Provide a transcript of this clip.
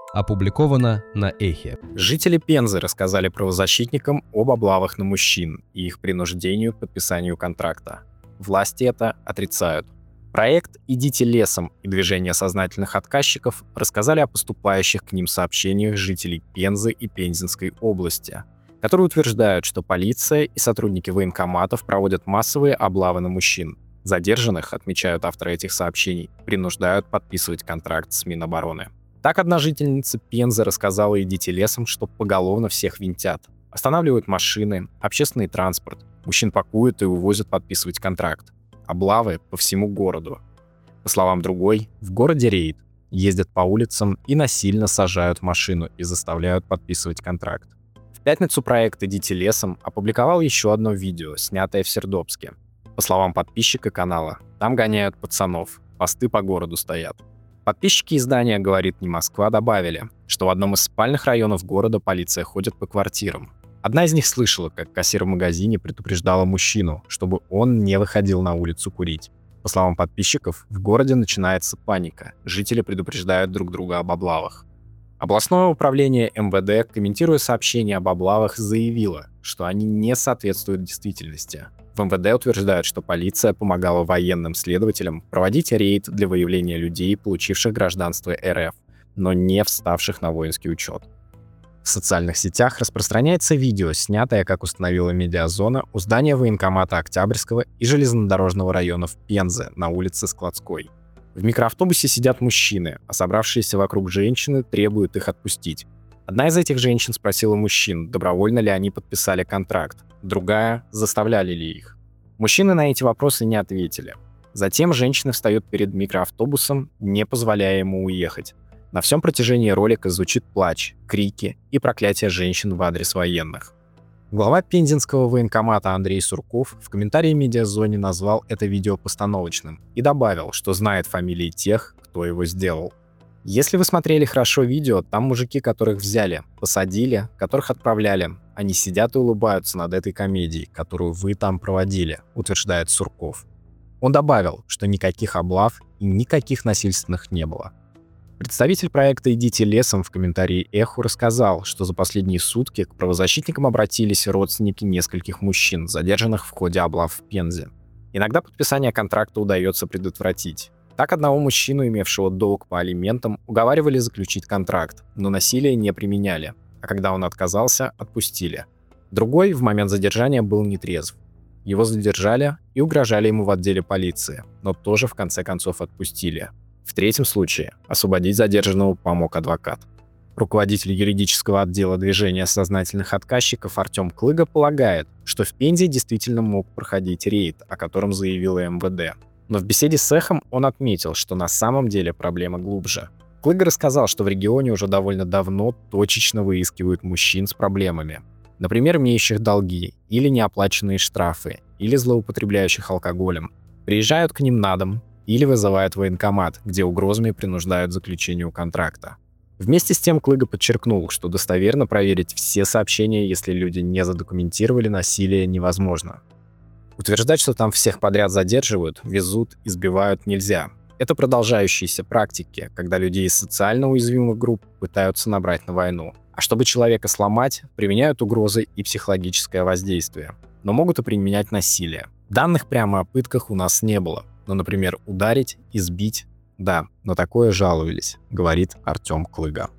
Опубликовано на Эхе. Жители Пензы рассказали правозащитникам об облавах на мужчин и их принуждению к подписанию контракта. Власти это отрицают. Проект «Идите лесом» и движение сознательных отказчиков рассказали о поступающих к ним сообщениях жителей Пензы и Пензенской области, которые утверждают, что полиция и сотрудники военкоматов проводят массовые облавы на мужчин. Задержанных, отмечают авторы этих сообщений, принуждают подписывать контракт с Минобороны. Так одна жительница Пензы рассказала «Идите лесом», что поголовно всех винтят. Останавливают машины, общественный транспорт, мужчин пакуют и увозят подписывать контракт. Облавы по всему городу. По словам другой, в городе рейд. Ездят по улицам и насильно сажают в машину и заставляют подписывать контракт. В пятницу проект «Идите лесом» опубликовал еще одно видео, снятое в Сердобске. По словам подписчика канала, там гоняют пацанов, посты по городу стоят. Подписчики издания «Говорит не Москва» добавили, что в одном из спальных районов города полиция ходит по квартирам. Одна из них слышала, как кассир в магазине предупреждала мужчину, чтобы он не выходил на улицу курить. По словам подписчиков, в городе начинается паника, жители предупреждают друг друга об облавах. Областное управление МВД, комментируя сообщения об облавах, заявило, что они не соответствуют действительности. В МВД утверждают, что полиция помогала военным следователям проводить рейд для выявления людей, получивших гражданство РФ, но не вставших на воинский учет. В социальных сетях распространяется видео, снятое, как установила Медиазона, у здания военкомата Октябрьского и железнодорожного районов Пензы на улице Складской. В микроавтобусе сидят мужчины, а собравшиеся вокруг женщины требуют их отпустить. Одна из этих женщин спросила мужчин, добровольно ли они подписали контракт, другая — заставляли ли их. Мужчины на эти вопросы не ответили. Затем женщина встает перед микроавтобусом, не позволяя ему уехать. На всем протяжении ролика звучит плач, крики и проклятия женщин в адрес военных. Глава Пензенского военкомата Андрей Сурков в комментарии Медиазоне назвал это видео постановочным и добавил, что знает фамилии тех, кто его сделал. Если вы смотрели хорошо видео, там мужики, которых взяли, посадили, которых отправляли, они сидят и улыбаются над этой комедией, которую вы там проводили, утверждает Сурков. Он добавил, что никаких облав и никаких насильственных не было. Представитель проекта «Идите лесом» в комментарии Эху рассказал, что за последние сутки к правозащитникам обратились родственники нескольких мужчин, задержанных в ходе облав в Пензе. Иногда подписание контракта удается предотвратить. Так одного мужчину, имевшего долг по алиментам, уговаривали заключить контракт, но насилие не применяли, а когда он отказался, отпустили. Другой в момент задержания был нетрезв. Его задержали и угрожали ему в отделе полиции, но тоже в конце концов отпустили. В третьем случае освободить задержанного помог адвокат. Руководитель юридического отдела движения сознательных отказчиков Артем Клыга полагает, что в Пензе действительно мог проходить рейд, о котором заявила МВД. Но в беседе с Эхом он отметил, что на самом деле проблема глубже. Клыга рассказал, что в регионе уже довольно давно точечно выискивают мужчин с проблемами. Например, имеющих долги, или неоплаченные штрафы, или злоупотребляющих алкоголем. Приезжают к ним на дом, или вызывают военкомат, где угрозами принуждают к заключению контракта. Вместе с тем Клыга подчеркнул, что достоверно проверить все сообщения, если люди не задокументировали насилие, невозможно. Утверждать, что там всех подряд задерживают, везут, избивают, нельзя. Это продолжающиеся практики, когда людей из социально уязвимых групп пытаются набрать на войну. А чтобы человека сломать, применяют угрозы и психологическое воздействие. Но могут и применять насилие. Данных прямо о пытках у нас не было. Но, например, ударить, избить — да, но такое жаловались, говорит Артем Клыга.